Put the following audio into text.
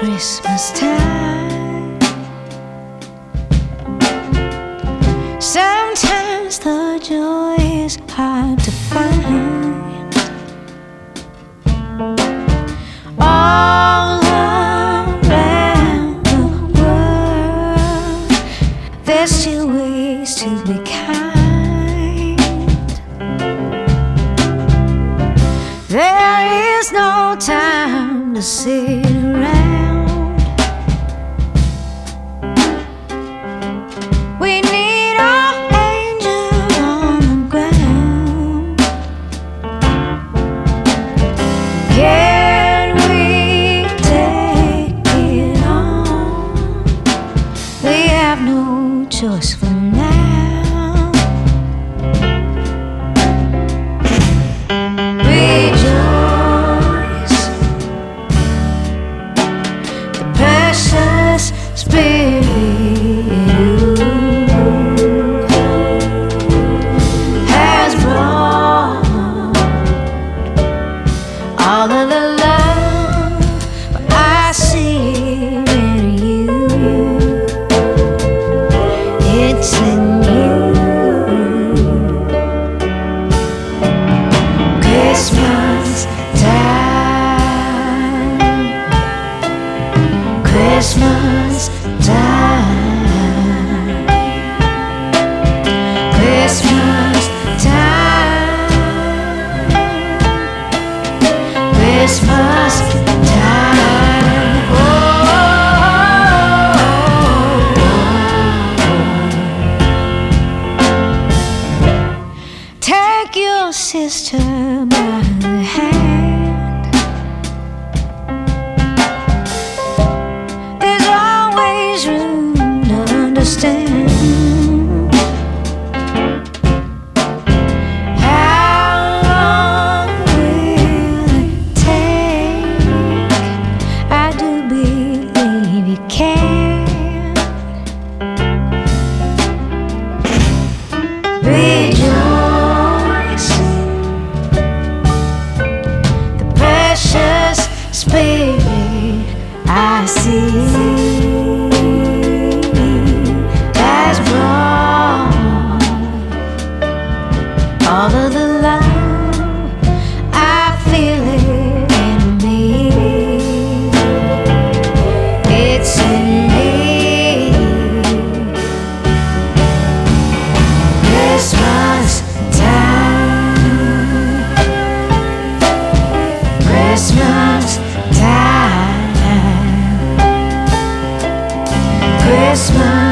Christmas time. Sometimes the joy is hard to find. All around the world, there's still ways to be kind. There is no time to sit around. We need our angel on the ground. Can we take it on? We have no choice for now. Rejoice, the precious Spirit has brought all of the love I see in you. It's in you. Christmas time, Christmas time, Christmas time, Christmas time. Oh, take your sister by the hand. There's always room to understand. How long will it take? I do believe you can. Rejoice, the precious Spirit I see has brought all of the love I feel it in me. It's in me. Christmas time, Christmas time, Christmas.